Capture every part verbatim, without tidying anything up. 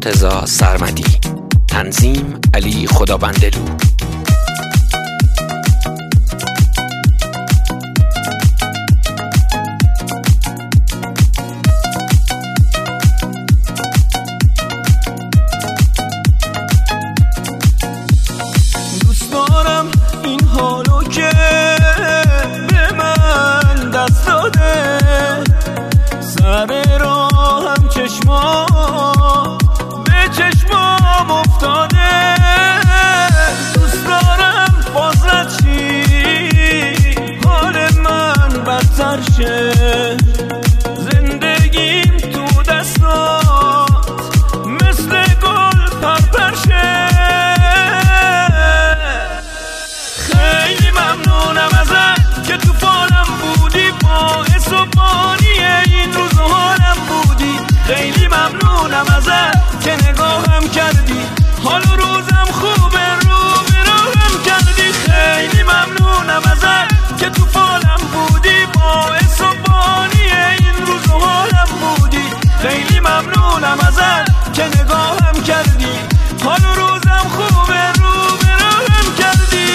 مرتضی سرمدی. تنظیم علی خدابندلو. دوست دارم این حالو که به من دست داده، سر راهم چشما به چشمام افتاده. دوست دارم باز رد چی حال من بدتر شه، زندگیم تو دستات مثل گل پرپر شه. خیلی ممنونم ازت که تو فالم بودی، باعث و بانی این روز و حالم بودی. خیلی ممنونم ازت که نگاهم کردی، حال و روزم خوبه رو به راهم کردی. خیلی ممنونم ازت که تو فالم بودی، باعث و بانی این روز و حالم بودی. خیلی ممنونم ازت که نگاهم کردی، حال و روزم خوبه رو به راهم کردی.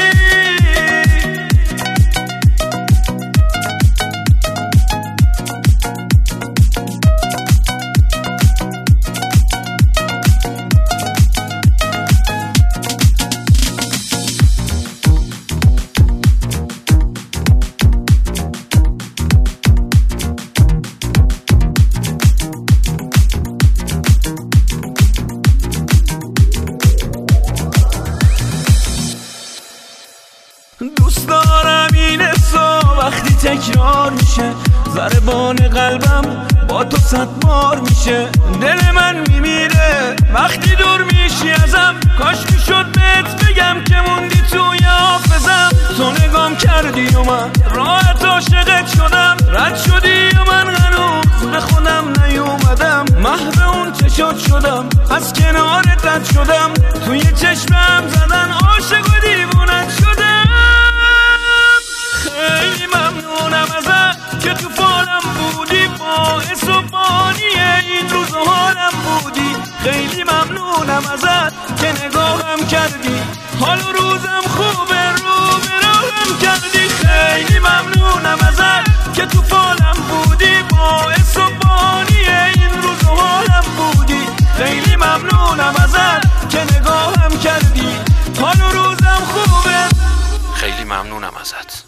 دوست دارم این حسا وقتی تکرار میشه، ضربان قلبم با تو صد بار میشه. دل من میمیره وقتی دور میشی ازم، کاش میشد بهت بگم که موندی توی حافظم. تو نگام کردی و من راحت عاشقت شدم، رد شدی و من هنوز به خودم نیومدم. محو اون چشات شدم، از کنارت رد شدم، توی چشمم زدن عاشق و دیوونت شدم. خیلی ممنونم ازت که تو فالم بودی، باعث و بانی این روز و حالم بودی. خیلی ممنونم ازت که نگاهم کردی، حال و روزم خوبه رو به راهم کردی. خیلی ممنونم ازت که تو فالم بودی، باعث و بانی این روز و حالم بودی. خیلی ممنونم ازت که نگاهم کردی، حال و روزم خوبه. خیلی ممنونم ازت.